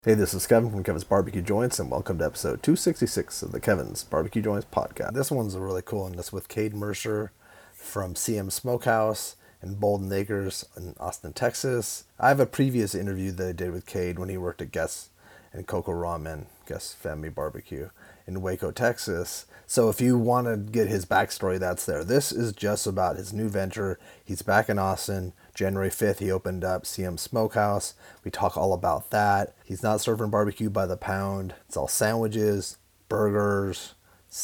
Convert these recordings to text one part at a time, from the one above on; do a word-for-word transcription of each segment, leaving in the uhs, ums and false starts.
Hey, this is Kevin from Kevin's Barbecue Joints, and welcome to episode two sixty-six of the Kevin's Barbecue Joints podcast. This one's a really cool one. It's with Cade Mercer from C M Smokehouse in Bolden Acres in Austin, Texas. I have a previous interview that I did with Cade when he worked at Guess and Coco Ramen, Guess Family Barbecue in Waco, Texas. So if you want to get his backstory, that's there. This is just about his new venture. He's back in Austin. January fifth, he opened up C M Smokehouse. We talk all about that. He's not serving barbecue by the pound. It's all sandwiches, burgers,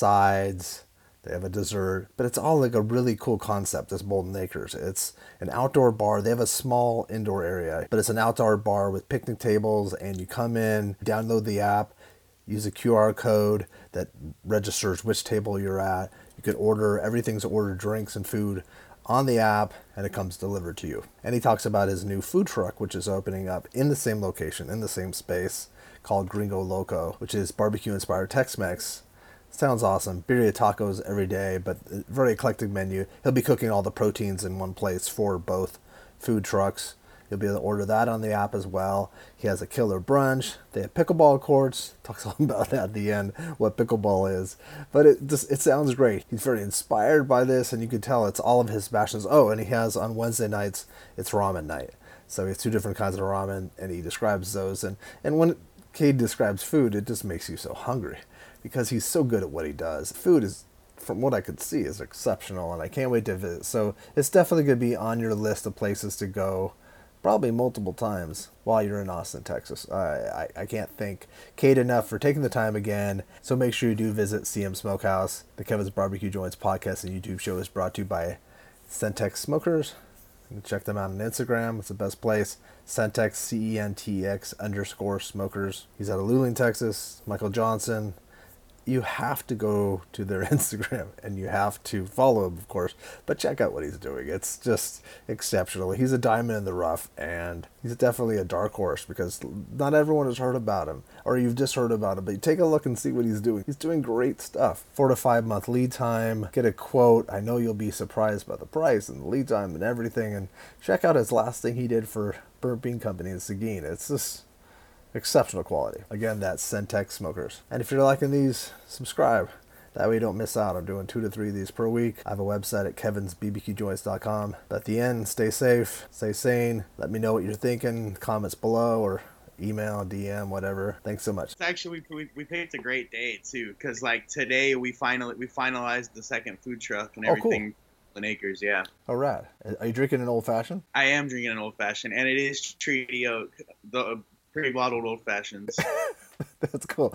sides. They have a dessert. But it's all like a really cool concept, this Bolden Acres. It's an outdoor bar. They have a small indoor area, but it's an outdoor bar with picnic tables, and you come in, download the app, use a Q R code that registers which table you're at. You could order, everything's ordered, drinks and food on the app, and it comes delivered to you. And he talks about his new food truck, which is opening up in the same location, in the same space, called Gringo Loco, which is barbecue-inspired Tex-Mex. Sounds awesome. Birria tacos every day, but a very eclectic menu. He'll be cooking all the proteins in one place for both food trucks. You'll be able to order that on the app as well. He has a killer brunch. They have pickleball courts. Talks all about that at the end, what pickleball is. But it just it sounds great. He's very inspired by this, and you can tell it's all of his passions. Oh, and he has on Wednesday nights, it's ramen night. So he has two different kinds of ramen, and he describes those. And, and when Cade describes food, it just makes you so hungry because he's so good at what he does. Food is, from what I could see, is exceptional, and I can't wait to visit. So it's definitely going to be on your list of places to go, probably multiple times while you're in Austin, Texas. I, I I can't thank Cade enough for taking the time again. So make sure you do visit C M Smokehouse. The Kevin's Barbecue Joints podcast and YouTube show is brought to you by Centex Smokers. You can check them out on Instagram. It's the best place. Centex, C E N T X underscore smokers. He's out of Luling, Texas. Michael Johnson. You have to go to their Instagram and you have to follow him, of course, but check out what he's doing. It's just exceptional. He's a diamond in the rough, and he's definitely a dark horse because not everyone has heard about him, or you've just heard about him, but take a look and see what he's doing. He's doing great stuff. Four to five month lead time. Get a quote. I know you'll be surprised by the price and the lead time and everything, and check out his last thing he did for Burnt Bean Company in Seguin. It's just exceptional quality. Again, that's Centex Smokers. And if you're liking these, subscribe. That way you don't miss out. I'm doing two to three of these per week. I have a website at kevins b b q joints dot com. But at the end, stay safe, stay sane. Let me know what you're thinking. Comments below or email, D M, whatever. Thanks so much. It's actually, we, we picked a great day too, because like today we finally we finalized the second food truck and everything. Oh, cool. Acres, yeah. All right. Are you drinking an old fashioned? I am drinking an old fashioned, and it is Treaty Oak, the pre-bottled old fashions. That's cool.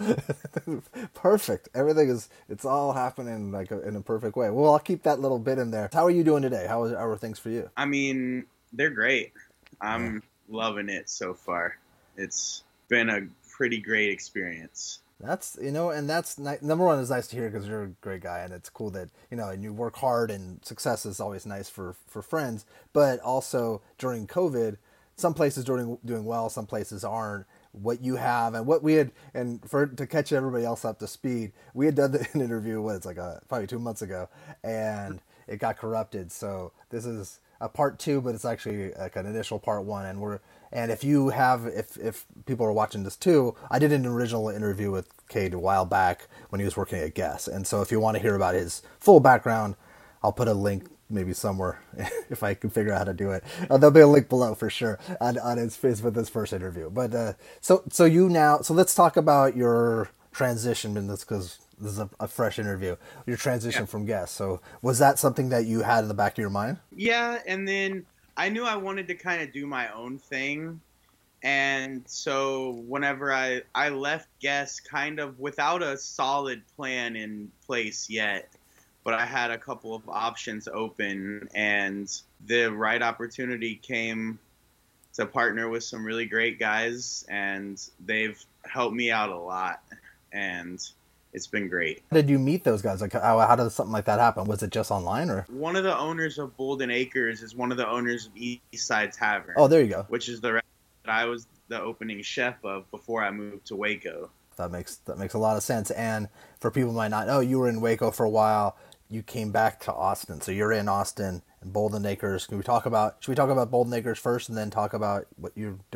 Perfect. Everything is, it's all happening like a, in a perfect way. Well, I'll keep that little bit in there. How are you doing today? How, is, how are things for you? I mean, they're great. I'm yeah. loving it so far. It's been a pretty great experience. That's, you know, and that's, number one, is nice to hear because you're a great guy, and it's cool that, you know, and you work hard, and success is always nice for, for friends, but also during COVID, some places doing doing well, some places aren't. What you have and what we had, and for to catch everybody else up to speed, we had done the, an interview, what, it's like a, probably two months ago, and it got corrupted. So this is a part two, but it's actually like an initial part one. And we're and if you have, if if people are watching this too, I did an original interview with Cade a while back when he was working at Guess. And so if you want to hear about his full background, I'll put a link maybe somewhere if I can figure out how to do it. Uh, there'll be a link below for sure on, on his face with this first interview. But uh, so so you now, so let's talk about your transition in this, because this is a, a fresh interview. Your transition yeah. from Guess. So was that something that you had in the back of your mind? Yeah, and then I knew I wanted to kind of do my own thing. And so whenever I, I left Guess kind of without a solid plan in place yet, but I had a couple of options open, and the right opportunity came to partner with some really great guys, and they've helped me out a lot, and it's been great. How did you meet those guys? Like, how, how did something like that happen? Was it just online, or? One of the owners of Bolden Acres is one of the owners of East Side Tavern. Oh, there you go. Which is the restaurant that I was the opening chef of before I moved to Waco. That makes that makes a lot of sense. And for people who might not know, you were in Waco for a while. You came back to Austin, so you're in Austin and Bolden Acres. Can we talk about? Should we talk about Bolden Acres first, and then talk about what you're doing?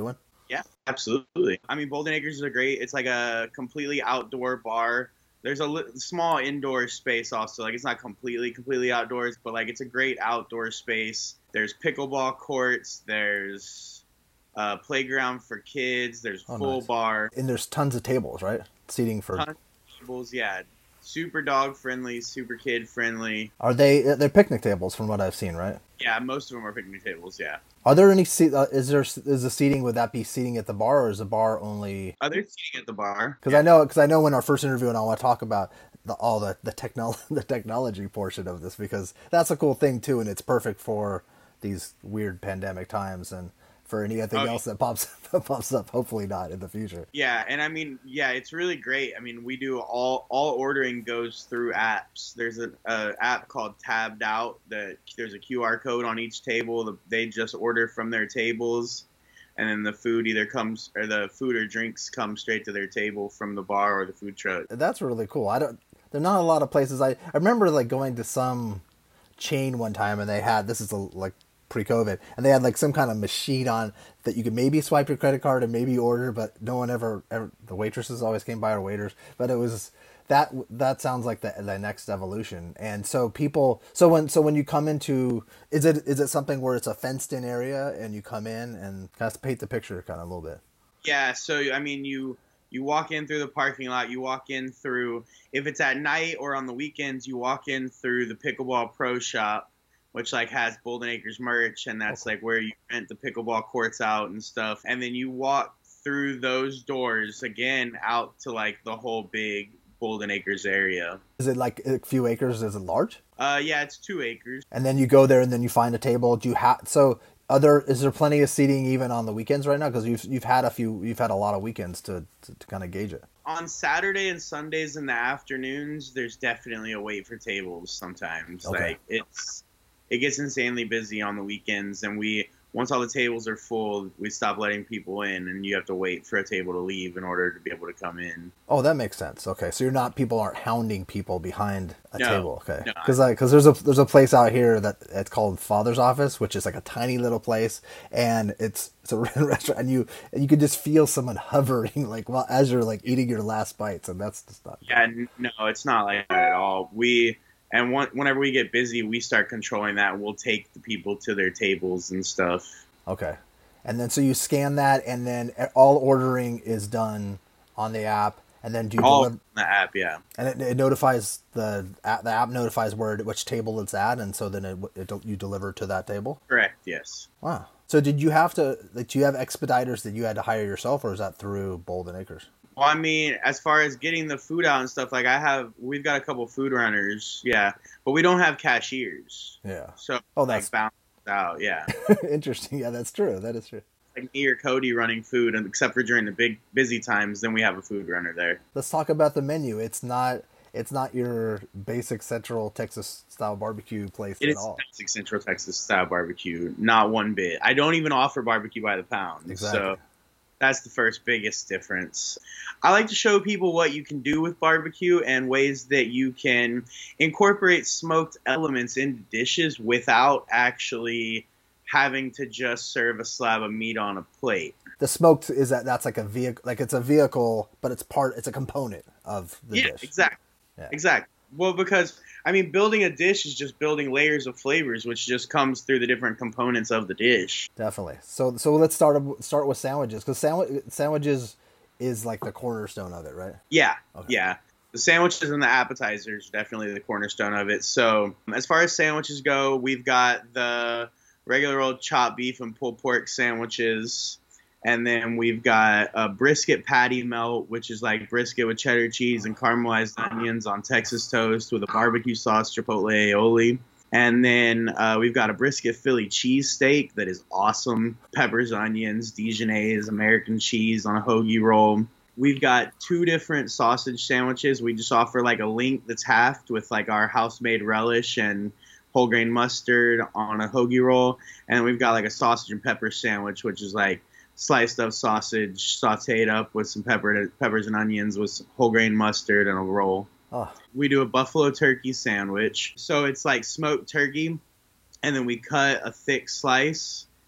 Yeah, absolutely. I mean, Bolden Acres is a great. It's like a completely outdoor bar. There's a li- small indoor space also. Like it's not completely completely outdoors, but like it's a great outdoor space. There's pickleball courts. There's uh, playground for kids. There's Oh, full nice. bar. And there's tons of tables, right? Seating for. Tons of tables. Yeah, super dog friendly, super kid friendly. Are they? They're picnic tables, from what I've seen, right? Yeah, most of them are picnic tables. Yeah. Are there any seat? Uh, is there is the seating? Would that be seating at the bar, or is the bar only? Other seating at the bar. Because Yeah. I know, because I know in our first interview, and I want to talk about the all the the technol the technology portion of this, because that's a cool thing too, and it's perfect for these weird pandemic times and for anything Oh, else that pops that pops up. Hopefully not in the future. Yeah, and I mean, yeah, it's really great. I mean, we do all all ordering goes through apps. There's an uh, app called Tabbed Out that there's a Q R code on each table. The, they just order from their tables, and then the food either comes or the food or drinks come straight to their table from the bar or the food truck. That's really cool. I don't. There are not a lot of places. I I remember like going to some chain one time, and they had this is a, like pre-COVID, and they had like some kind of machine on that you could maybe swipe your credit card and maybe order, but no one ever, ever the waitresses always came by, or waiters, but it was that that sounds like the the next evolution. And so people, so when so when you come into, is it is it something where it's a fenced in area and you come in and kind of paint the picture kind of a little bit? Yeah, so I mean, you you walk in through the parking lot. You walk in through if it's at night or on the weekends, you walk in through the Pickleball Pro Shop, which like has Bolden Acres merch, and that's Okay. like where you rent the pickleball courts out and stuff. And then you walk through those doors again out to like the whole big Bolden Acres area. Is it like a few acres? Is it large? Uh, yeah, it's two acres. And then you go there and then you find a table. Do you have so other? Is there plenty of seating even on the weekends right now? Because you've you've had a few, you've had a lot of weekends to to, to kind of gauge it. On Saturday and Sundays in the afternoons, there's definitely a wait for tables sometimes. Okay. Like it's it gets insanely busy on the weekends, and we once all the tables are full, we stop letting people in, and you have to wait for a table to leave in order to be able to come in. Oh, that makes sense. Okay, so you're not people aren't hounding people behind a No, table. Okay, no. because because there's a there's a place out here that it's called Father's Office, which is like a tiny little place, and it's it's a restaurant, and you and you can just feel someone hovering like while as you're like eating your last bites, and that's just not. Yeah, n- no, it's not like that at all. We and one, whenever we get busy, we start controlling that. We'll take the people to their tables and stuff. Okay, and then so you scan that, and then all ordering is done on the app, and then do you All deliver, in the app, yeah. and it, it notifies the app, the app notifies where which table it's at, and so then it, it you deliver to that table. Correct, yes. Wow. So did you have to like do you have expediters that you had to hire yourself, or is that through Bolden Acres? Well, I mean, as far as getting the food out and stuff, like I have, we've got a couple food runners, yeah, but we don't have cashiers. Yeah. So, Oh, like, that's balance out, yeah. interesting. Yeah, that's true. That is true. Like me or Cody running food, and except for during the big busy times, then we have a food runner there. Let's talk about the menu. It's not it's not your basic Central Texas style barbecue place It at is all. classic Central Texas style barbecue, not one bit. I don't even offer barbecue by the pound. Exactly. So that's the first biggest difference. I like to show people what you can do with barbecue and ways that you can incorporate smoked elements into dishes without actually having to just serve a slab of meat on a plate. The smoked is that that's like a vehicle, like it's a vehicle, but it's part, it's a component of the Yeah, dish. exactly. Yeah. Exactly. Well, because I mean, building a dish is just building layers of flavors, which just comes through the different components of the dish. Definitely. So so let's start start with sandwiches, because sandwich sandwiches is like the cornerstone of it, right? Yeah, Okay. yeah. The sandwiches and the appetizers are definitely the cornerstone of it. So as far as sandwiches go, we've got the regular old chopped beef and pulled pork sandwiches. And then we've got a brisket patty melt, which is like brisket with cheddar cheese and caramelized onions on Texas toast with a barbecue sauce, chipotle aioli. And then uh, we've got a brisket Philly cheesesteak that is awesome. Peppers, onions, Dijonnaise, American cheese on a hoagie roll. We've got two different sausage sandwiches. We just offer like a link that's halved with like our house-made relish and whole grain mustard on a hoagie roll. And we've got like a sausage and pepper sandwich, which is like sliced up sausage, sauteed up with some pepper, peppers and onions with some whole grain mustard and a roll. Oh, We do a buffalo turkey sandwich. So it's like smoked turkey, and then we cut a thick slice,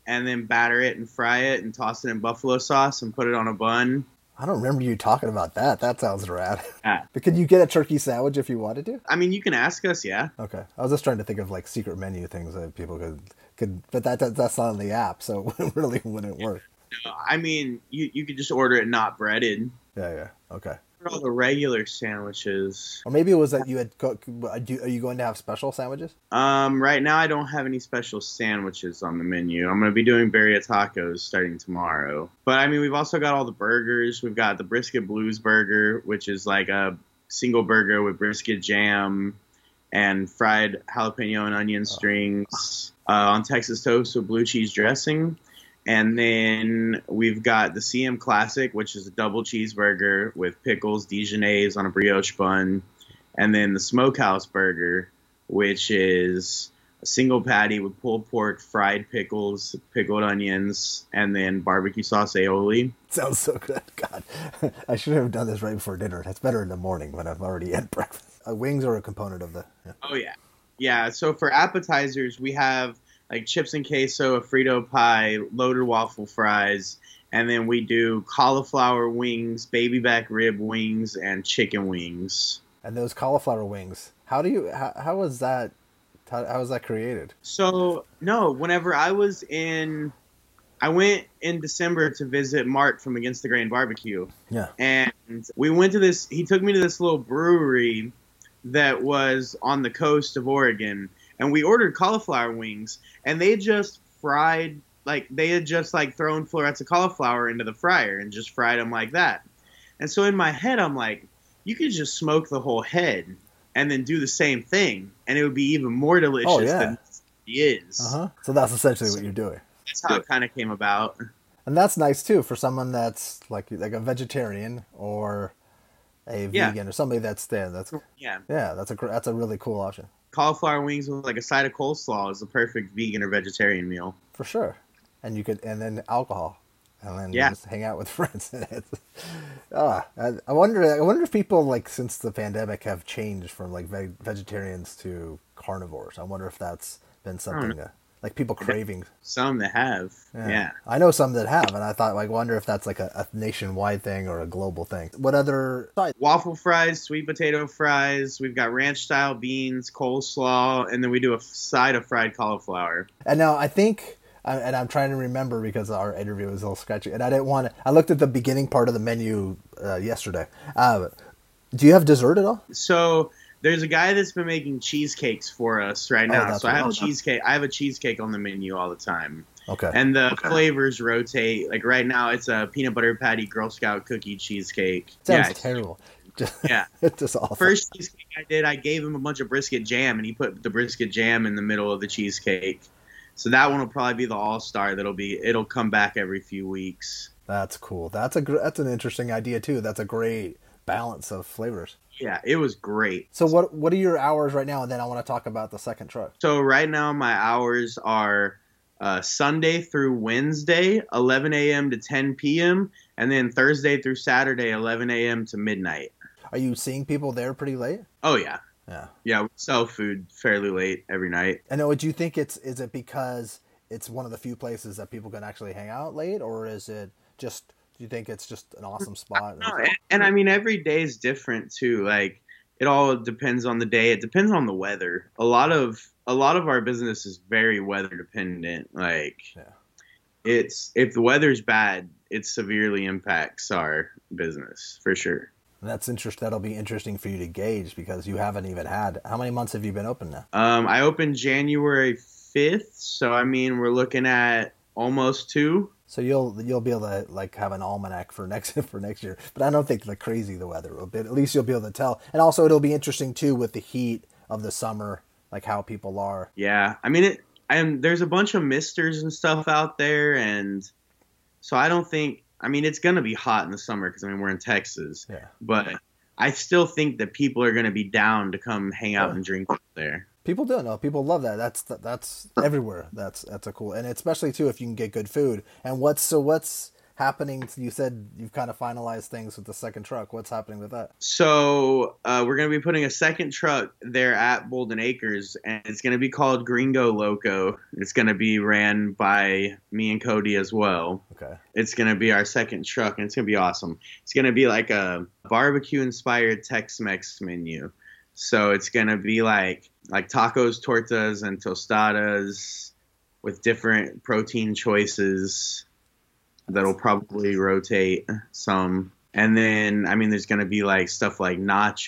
and then batter it and fry it and toss it in buffalo sauce and put it on a bun. I don't remember you talking about that. That sounds rad. Yeah. But could you get a turkey sandwich if you wanted to? I mean, you can ask us, yeah. Okay. I was just trying to think of like secret menu things that people could could, but that, that that's not on the app, so it really wouldn't work. I mean, you you could just order it not breaded. Yeah, yeah. Okay. All the regular sandwiches. Or maybe it was that you had cooked. Are you going to have special sandwiches? Um, right now I don't have any special sandwiches on the menu. I'm going to be doing birria tacos starting tomorrow. But I mean, we've also got all the burgers. We've got the brisket blues burger, which is like a single burger with brisket jam and fried jalapeno and onion strings uh, on Texas toast with blue cheese dressing. And then we've got the C M Classic, which is a double cheeseburger with pickles, Dijonnaise on a brioche bun. And then the Smokehouse Burger, which is a single patty with pulled pork, fried pickles, pickled onions, and then barbecue sauce aioli. Sounds so good. God, I should have done this right before dinner. It's better in the morning when I've already had breakfast. Uh, wings are a component of the... Yeah. Oh, yeah. Yeah, so for appetizers, we have... like chips and queso, a Frito pie, loaded waffle fries, and then we do cauliflower wings, baby back rib wings, and chicken wings. And those cauliflower wings, how do you, how, how was that, how, how was that created? So, no, whenever I was in, I went in December to visit Mark from Against the Grain Barbecue. Yeah. And we went to this, he took me to this little brewery that was on the coast of Oregon. And we ordered cauliflower wings, and they just fried, like, they had just, like, thrown florets of cauliflower into the fryer and just fried them like that. And so in my head, I'm like, you could just smoke the whole head and then do the same thing, and it would be even more delicious oh, yeah. than it is. Uh-huh. So that's essentially what you're doing. That's how it kind of came about. And that's nice, too, for someone that's, like, like a vegetarian or a yeah. vegan or somebody that's there. That's, yeah. Yeah, that's a, that's a really cool option. Cauliflower wings with like a side of coleslaw is the perfect vegan or vegetarian meal. For sure. And you could, and then alcohol, and then yeah. just hang out with friends. ah, I, I wonder, I wonder if people like since the pandemic have changed from like ve- vegetarians to carnivores. I wonder if that's been something uh, like people craving. Some that have, yeah. yeah. I know some that have, and I thought like wonder if that's like a, a nationwide thing or a global thing. What other waffle fries, sweet potato fries? We've got ranch style beans, coleslaw, and then we do a side of fried cauliflower. And now I think, and I'm trying to remember because our interview was a little sketchy, and I didn't want to. I looked at the beginning part of the menu uh, yesterday. Uh, do you have dessert at all? So. There's a guy that's been making cheesecakes for us right now. Oh, so I have cheesecake. I have a cheesecake on the menu all the time. Okay. And the okay. flavors rotate. Like right now, it's a peanut butter patty Girl Scout cookie cheesecake. Sounds yeah, terrible. Just, yeah. It's just awful. First cheesecake I did, I gave him a bunch of brisket jam, and he put the brisket jam in the middle of the cheesecake. So that one will probably be the all-star. That'll be. It'll come back every few weeks. That's cool. That's a that's an interesting idea too. That's a great balance of flavors. Yeah, it was great. So what what are your hours right now? And then I want to talk about the second truck. So right now my hours are uh, Sunday through Wednesday, eleven a.m. to ten p.m. And then Thursday through Saturday, eleven a.m. to midnight. Are you seeing people there pretty late? Oh, yeah. Yeah. Yeah, we sell food fairly late every night. And do you think it's, is it because it's one of the few places that people can actually hang out late? Or is it just... Do you think it's just an awesome spot? No, and, and I mean, every day is different too. Like, it all depends on the day. It depends on the weather. A lot of a lot of our business is very weather dependent. Like, yeah. it's if the weather's bad, it severely impacts our business for sure. And that's interest. That'll be interesting for you to gauge because you haven't even had. How many months have you been open now? Um, I opened January fifth, so I mean, we're looking at almost two. So you'll you'll be able to like have an almanac for next for next year, but I don't think like crazy the weather will be. At least you'll be able to tell, and also it'll be interesting too with the heat of the summer, like how people are. Yeah, I mean it. And there's a bunch of misters and stuff out there, and so I don't think. I mean, it's gonna be hot in the summer because I mean we're in Texas. Yeah. But I still think that people are gonna be down to come hang out yeah. and drink out there. People do know. People love that. That's that's everywhere. That's that's a cool, and especially too if you can get good food. And what's so what's happening? You said you've kind of finalized things with the second truck. What's happening with that? So uh, we're going to be putting a second truck there at Bolden Acres, and it's going to be called Gringo Loco. It's going to be ran by me and Cody as well. Okay. It's going to be our second truck, and it's going to be awesome. It's going to be like a barbecue-inspired Tex-Mex menu. So it's going to be like like tacos, tortas, and tostadas with different protein choices that'll probably rotate some. And then, I mean, there's going to be like stuff like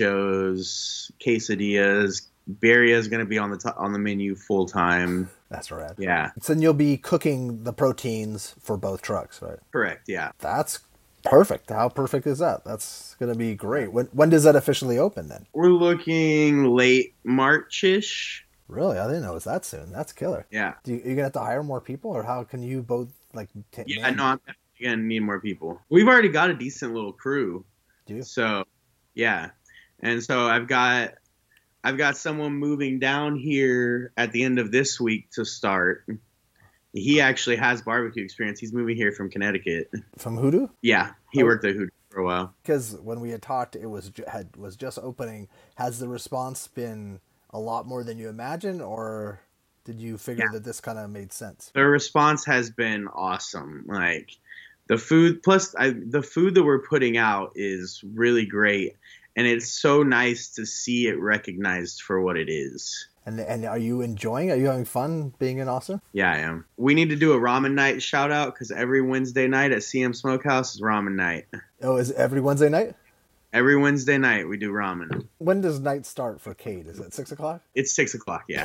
nachos, quesadillas. Birria is going to be on the to- on the menu full time. That's right. Yeah. So then you'll be cooking the proteins for both trucks, right? Correct, yeah. That's perfect. How perfect is that? That's going to be great. When when does that officially open then? We're looking late March-ish. Really? I didn't know it was that soon. That's killer. Yeah. Do you, are you going to have to hire more people, or how can you both, like... T- Yeah, man- no, I'm going to need more people. We've already got a decent little crew. Do you? So, yeah. And so I've got I've got someone moving down here at the end of this week to start. He actually has barbecue experience. He's moving here from Connecticut. From Hoodoo? Yeah, he Oh. worked at Hoodoo for a while. Because when we had talked, it was ju- had was just opening. Has the response been a lot more than you imagined, or did you figure Yeah. that this kind of made sense? The response has been awesome. Like the food, plus I, the food that we're putting out is really great, and it's so nice to see it recognized for what it is. And and are you enjoying? Are you having fun being in Austin? Yeah, I am. We need to do a ramen night shout out because every Wednesday night at C M Smokehouse is ramen night. Oh, is it every Wednesday night? Every Wednesday night we do ramen. When does night start for Cade? Is it six o'clock? It's six o'clock, yeah.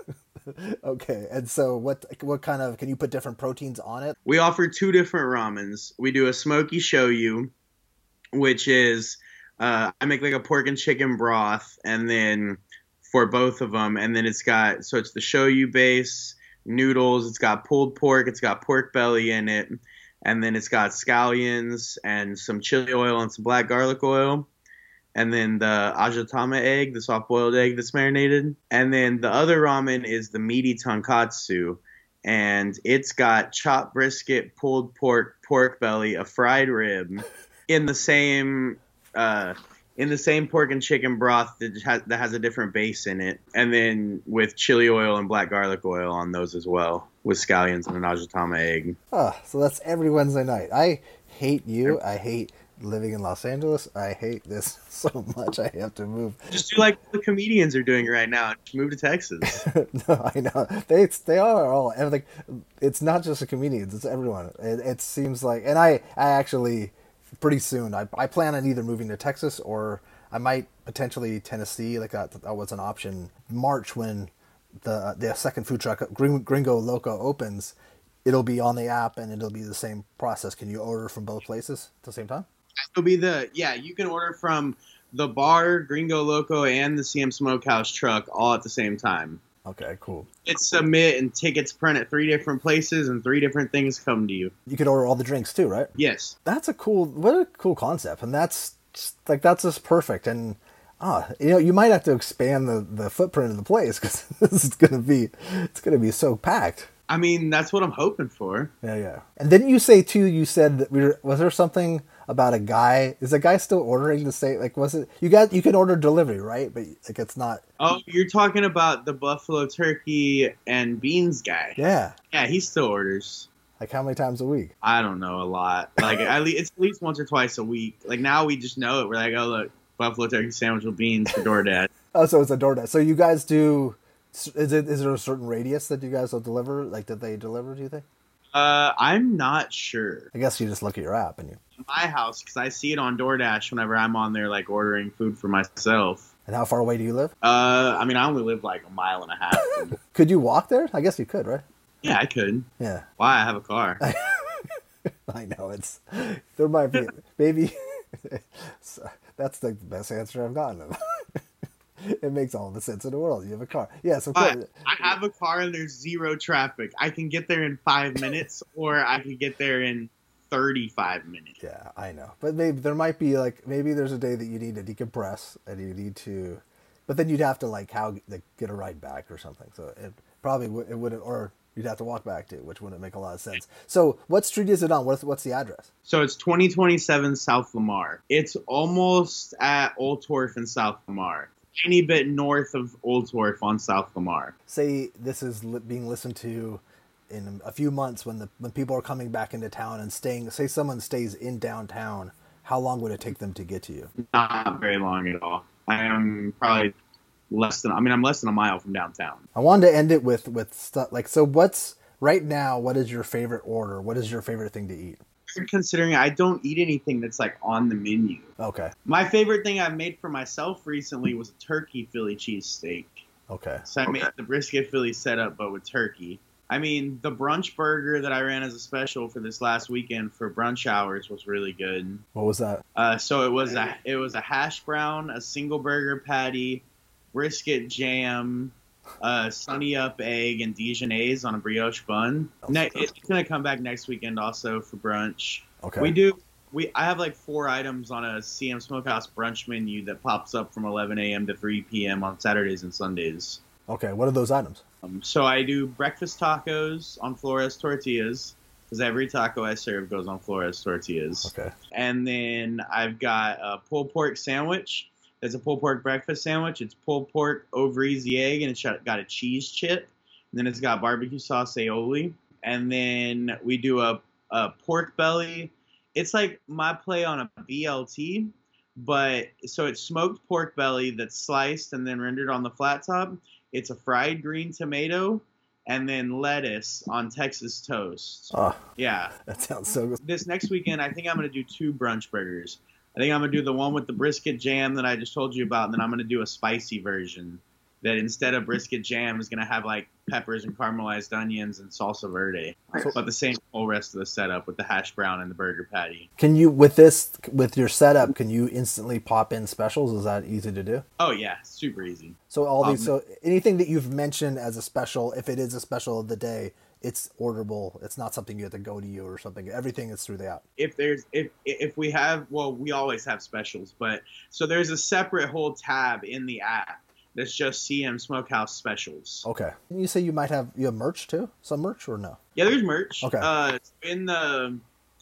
Okay, and so what? What kind of? Can you put different proteins on it? We offer two different ramens. We do a smoky shoyu, which is uh, I make like a pork and chicken broth, and then for both of them, and then it's got so it's the shoyu base, noodles. It's got pulled pork. It's got pork belly in it, and then it's got scallions and some chili oil and some black garlic oil. And then the ajitama egg, the soft-boiled egg that's marinated. And then the other ramen is the meaty tonkatsu. And it's got chopped brisket, pulled pork, pork belly, a fried rib in the same uh, in the same pork and chicken broth that has, that has a different base in it. And then with chili oil and black garlic oil on those as well, with scallions and an ajitama egg. Oh, so that's every Wednesday night. I hate you. I hate living in Los Angeles. I hate this so much. I have to move. Just do like the comedians are doing right now. Just move to Texas. No, I know they they are all everything. It's not just the comedians; it's everyone. It, it seems like, and I I actually pretty soon I I plan on either moving to Texas or I might potentially Tennessee. Like that that was an option. March when the the second food truck Gringo Loco opens, it'll be on the app and it'll be the same process. Can you order from both places at the same time? It'll be the yeah. You can order from the bar, Gringo Loco, and the C M Smokehouse truck all at the same time. Okay, cool. It's submit and tickets print at three different places, and three different things come to you. You could order all the drinks too, right? Yes. That's a cool. What a cool concept, and that's just, like that's just perfect. And ah, you know, you might have to expand the, the footprint of the place because this is gonna be it's gonna be so packed. I mean, that's what I'm hoping for. Yeah, yeah. And didn't you say too? You said that we were. Was there something about a guy? Is a guy still ordering the same? Like, was it you got? You can order delivery, right? But like, it's not. Oh, you're talking about the buffalo turkey and beans guy. Yeah. Yeah, he still orders. Like how many times a week? I don't know, a lot. Like at least it's at least once or twice a week. Like now we just know it. We're like, oh look, buffalo turkey sandwich with beans for DoorDash. Oh, so it's a DoorDash. So you guys do. Is it is there a certain radius that you guys will deliver? Like, did they deliver? Do you think? Uh, I'm not sure. I guess you just look at your app and you. My house, because I see it on DoorDash whenever I'm on there, like ordering food for myself. And how far away do you live? Uh, I mean, I only live like a mile and a half. From... Could you walk there? I guess you could, right? Yeah, I could. Yeah. Why? I have a car. I know it's. There might be maybe. That's the best answer I've gotten. It makes all the sense in the world. You have a car. Yes, of course. I have a car and there's zero traffic. I can get there in five minutes, or I could get there in thirty-five minutes. Yeah, I know. But maybe there might be like maybe there's a day that you need to decompress and you need to, but then you'd have to like how like get a ride back or something. So it probably would it wouldn't or you'd have to walk back to, which wouldn't make a lot of sense. So what street is it on? What's, what's the address? So it's twenty twenty-seven South Lamar. It's almost at Old Torf in South Lamar. Tiny bit north of Old Torf on South Lamar. Say this is li- being listened to in a few months when the when people are coming back into town and staying. Say someone stays in downtown. How long would it take them to get to you? Not very long at all. I am probably less than. I mean, I'm less than a mile from downtown. I wanted to end it with with stuff like, so what's right now? What is your favorite order? What is your favorite thing to eat? Considering I don't eat anything that's like on the menu. Okay. My favorite thing I've made for myself recently was a turkey Philly cheesesteak. Okay. So I okay. made the brisket Philly setup, but with turkey. I mean, the brunch burger that I ran as a special for this last weekend for brunch hours was really good. What was that? Uh, so it was a it was a hash brown, a single burger patty, brisket jam, uh, sunny up egg, and Dijonnaise on a brioche bun. Ne- it's gonna come back next weekend also for brunch. Okay. We do. We I have like four items on a C M Smokehouse brunch menu that pops up from eleven a.m. to three p.m. on Saturdays and Sundays. Okay. What are those items? Um, so I do breakfast tacos on Flores tortillas, because every taco I serve goes on Flores tortillas. Okay. And then I've got a pulled pork sandwich. It's a pulled pork breakfast sandwich. It's pulled pork over easy egg, and it's got a cheese chip. And then it's got barbecue sauce aioli. And then we do a, a pork belly. It's like my play on a B L T, but so it's smoked pork belly that's sliced and then rendered on the flat top. It's a fried green tomato and then lettuce on Texas toast. Oh, yeah. That sounds so good. This next weekend, I think I'm going to do two brunch burgers. I think I'm going to do the one with the brisket jam that I just told you about, and then I'm going to do a spicy version that instead of brisket jam is going to have like peppers and caramelized onions and salsa verde. So, but the same whole rest of the setup with the hash brown and the burger patty. Can you, with this, with your setup, can you instantly pop in specials? Is that easy to do? Oh yeah, super easy. So all these, Um, so anything that you've mentioned as a special, if it is a special of the day, it's orderable. It's not something you have to go to you or something. Everything is through the app. If there's if if we have well, we always have specials, but so there's a separate whole tab in the app that's just C M Smokehouse specials. Okay. And you say you might have you have merch too? Some merch or no? Yeah, there's merch. Okay. Uh, in the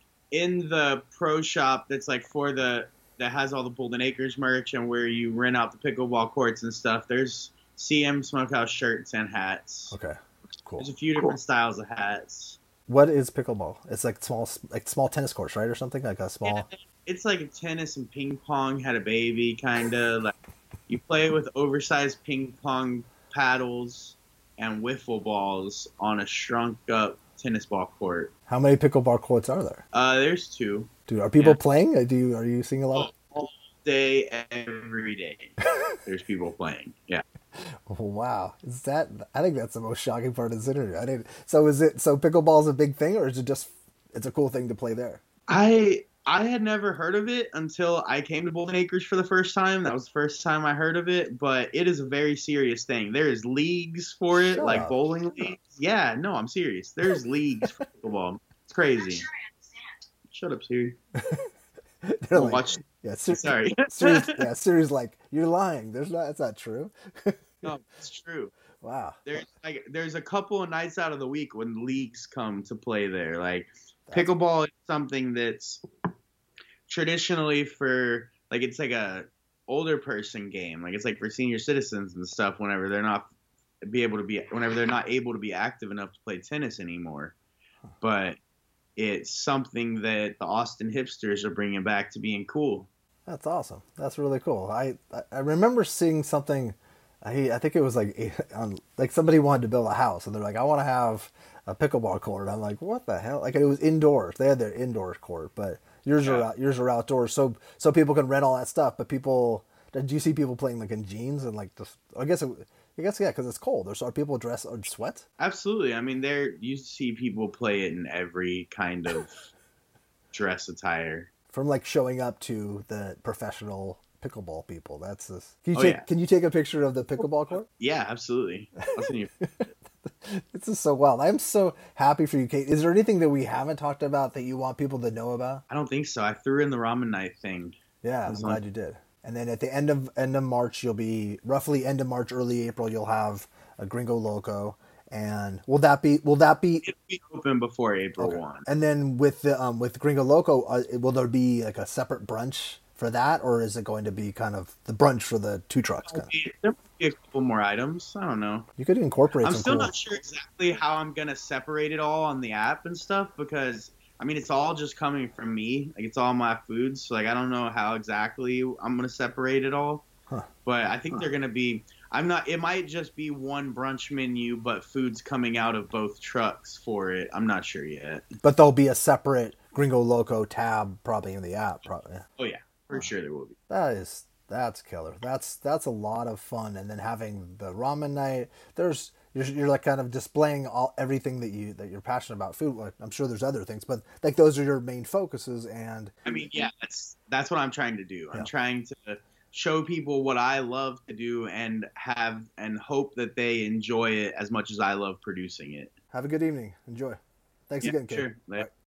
in the pro shop that's like for the that has all the Golden Acres merch and where you rent out the pickleball courts and stuff. There's C M Smokehouse shirts and hats. Okay. Cool. There's a few different styles of hats. What is pickleball? It's like small, like small tennis courts, right, or something like a small. Yeah, it's like a tennis and ping pong had a baby, kind of like you play with oversized ping pong paddles and wiffle balls on a shrunk up tennis ball court. How many pickleball courts are there? Uh, there's two. Dude, are people Yeah. playing? Do you are you seeing a lot? Of... All day, every day. There's people playing. Yeah. Oh, wow, is that? I think that's the most shocking part of this interview. I didn't. So is it? So pickleball is a big thing, or is it just? It's a cool thing to play there. I I had never heard of it until I came to Golden Acres for the first time. That was the first time I heard of it, but it is a very serious thing. There is leagues for it, Shut like up. bowling leagues. Yeah, no, I'm serious. There's leagues for pickleball. It's crazy. Shut up, Siri. They're Don't like, watch. yeah, Siri, Sorry. Siri's, yeah, Siri's like, you're lying. There's not. That's not true. No, it's true. Wow. There's like there's a couple of nights out of the week when leagues come to play there. Like That's- pickleball is something that's traditionally for like it's like a older person game. Like it's like for senior citizens and stuff whenever they're not be able to be whenever they're not able to be active enough to play tennis anymore. But it's something that the Austin hipsters are bringing back to being cool. That's awesome. That's really cool. I I- I remember seeing something. I I think it was like on like somebody wanted to build a house and they're like, I want to have a pickleball court. I'm like, what the hell? Like it was indoors. They had their indoor court, but yours Yeah. are out, yours are outdoors. So so people can rent all that stuff. But people, did you see people playing like in jeans and like just? I guess it, I guess yeah, because it's cold. There's are people dressed or sweat. Absolutely. I mean, there you see people play it in every kind of dress attire. From like showing up to the professional pickleball people. That's this. Can you Oh, take yeah. Can you take a picture of the pickleball court? Yeah, absolutely. I'll send you. This is so wild. I'm so happy for you, Kate. Is there anything that we haven't talked about that you want people to know about? I don't think so. I threw in the ramen night thing. Yeah, I'm That's glad fine. you did. And then at the end of end of March, you'll be roughly end of March, early April. You'll have a Gringo Loco, And will that be will that be It'll be open before April okay. one. And then with the um with Gringo Loco, uh, will there be like a separate brunch for that, or is it going to be kind of the brunch for the two trucks? Kind of? There might be a couple more items. I don't know. You could incorporate. I'm some still cool... not sure exactly how I'm gonna separate it all on the app and stuff because I mean it's all just coming from me. Like it's all my foods. So like I don't know how exactly I'm gonna separate it all. Huh. But I think huh. they're gonna be. I'm not. It might just be one brunch menu, but food's coming out of both trucks for it. I'm not sure yet. But there'll be a separate Gringo Loco tab probably in the app. Probably. Oh yeah, for oh. sure there will be. That is that's killer. That's that's a lot of fun. And then having the ramen night. There's you're, you're like kind of displaying all everything that you that you're passionate about. Food. Like, I'm sure there's other things, but like those are your main focuses. And I mean, yeah, that's that's what I'm trying to do. I'm yeah. trying to show people what I love to do and have and hope that they enjoy it as much as I love producing it. Have a good evening. Enjoy. Thanks yeah, again, Kate. Sure.